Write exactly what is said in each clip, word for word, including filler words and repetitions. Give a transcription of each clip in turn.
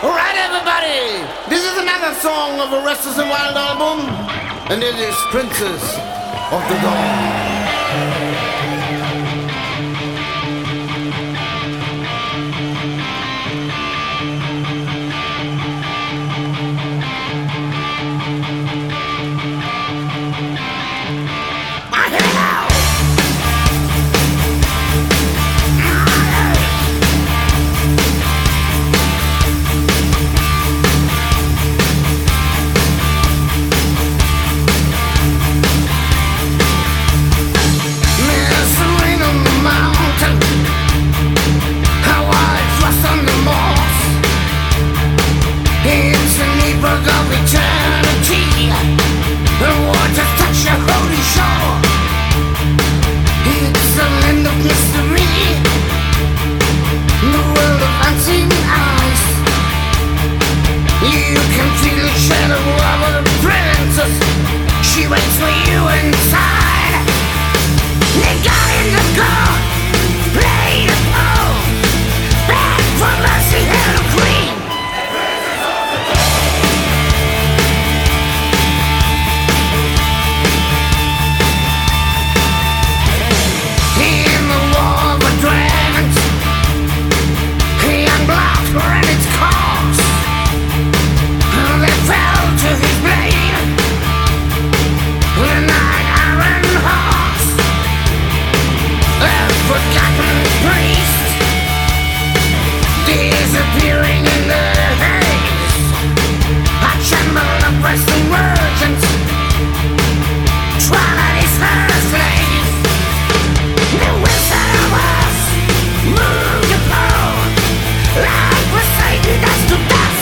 Alright, everybody, this is another song of a Restless and Wild album, and it is Princess of the Dawn. She waits for you inside. They got in the car, play the pole, back for mercy, hell queen. In the war with dragons, young blocks were in its cause. They fell to his blade. The night iron horse, a forgotten priest, disappearing in the haze. A tremble of wrestling virgins, twilight is her slave. The wizard of us moved upon, like was Satan dust to dust.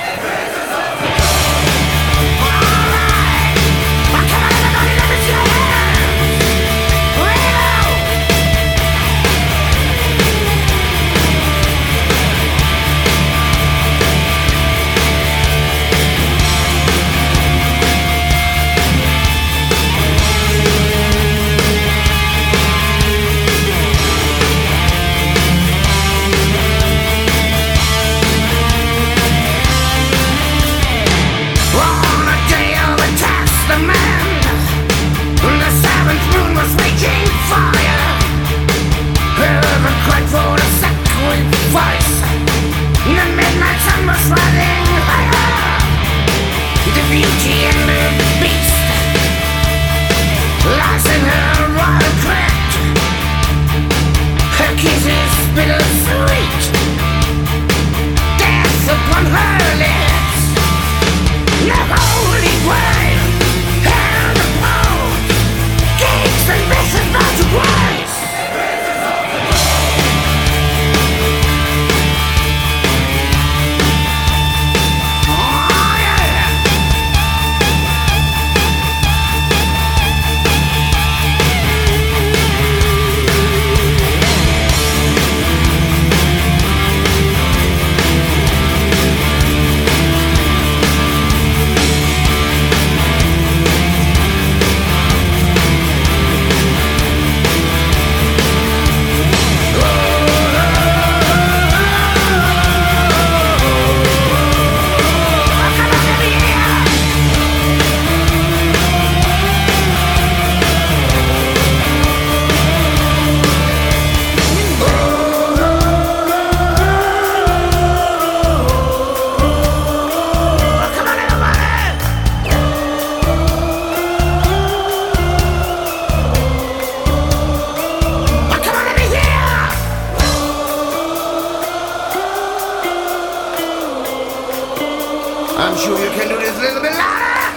I'm sure you can do this a little bit louder.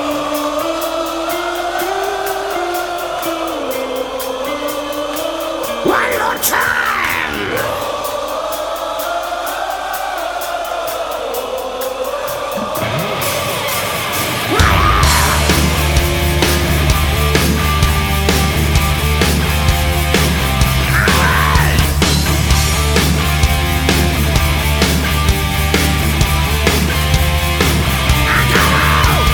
One more time. I go!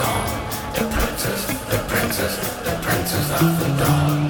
dawn. The princess, the princess, the princess of the dawn.